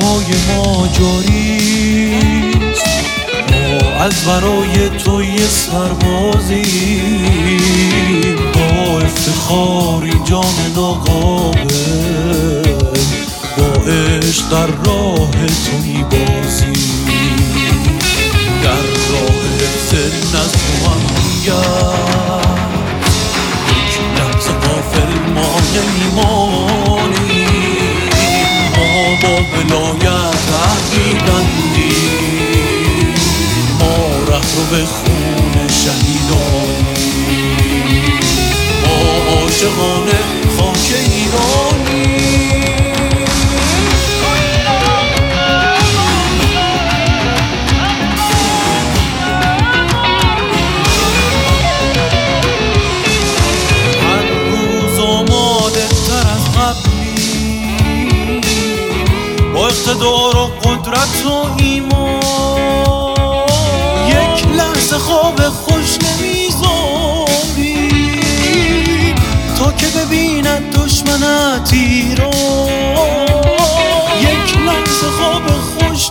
رگ‌های ما جاریست، ما از برای تو یه سربازیم، با افتخار اینجا نقابل، با عشق در راه تو میبازیم، در راه حفظ نظم و امنیت یک لحظه غافل ما نمیمانیم، ما با ولایت عهد می‌بندیم، ما ره رو به خون شهیدانیم، ما عاشقانه خاک ایرانیم. با اقتدار و قدرت و ایمان یک لحظه خواب خوش نمیذاری، تا که ببیند دشمنت ایران، یک لحظه خواب خوش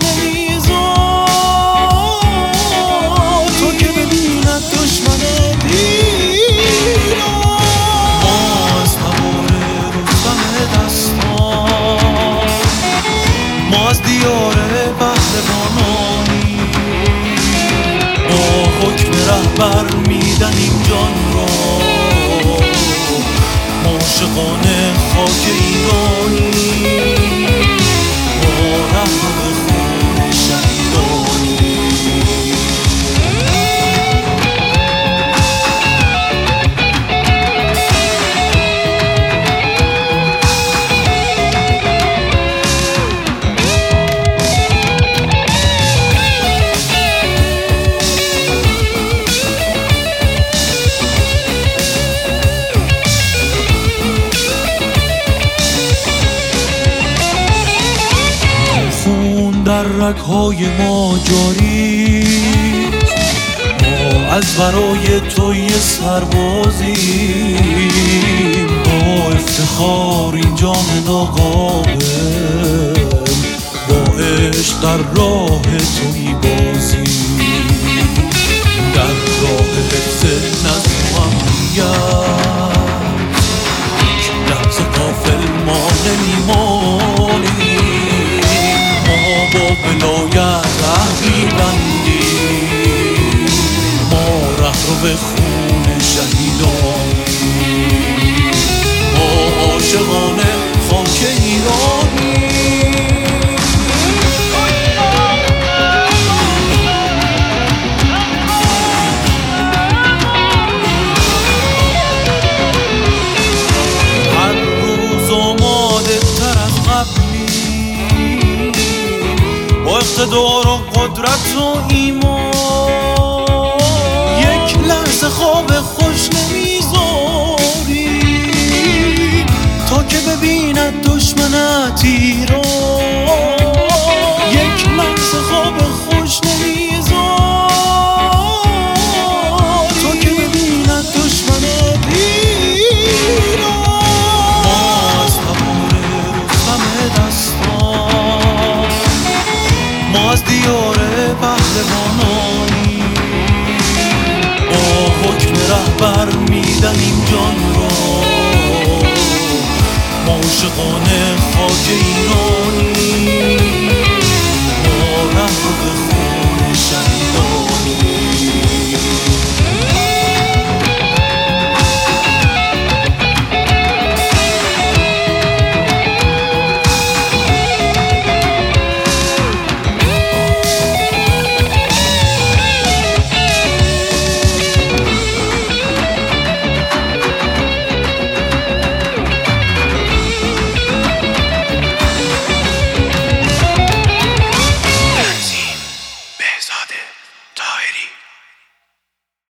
نمیذاری، تا که ببیند دشمنت ایران. ما از تبار رستم دستان، ما از دیار پهلوانانی، با حکم رهبر میدنیم جان را، عاشقانه خاک ایرانی، با ره رو به خون شهیدانی. در رگ‌های ما جاریست، ما از برای تو یه سربازیم، با افتخار اینجا نقابل، با عشق در راه تو میبازیم، در راه حفظ نظم و امنیت یک لحظه غافل ما نمیمانیم، با ولایت عهد می‌بندیم، ما ره رو به خون شهیدانیم، ما عاشقانه خاک ایرانیم. هر روز آماده تر از قبلی، با اقتدار و قدرت و ایمان یک لحظه خواب خوش نمیذاری، تا که ببیند دشمنت ایران، یک لحظه خواب خوش نمیذاری، تا که ببیند دشمنت ایران. ما از تبار رستم دستان، ما از دیار پهلوانانی، با حکم رهبر میدنیم جان را، عاشقانه خاک ایران.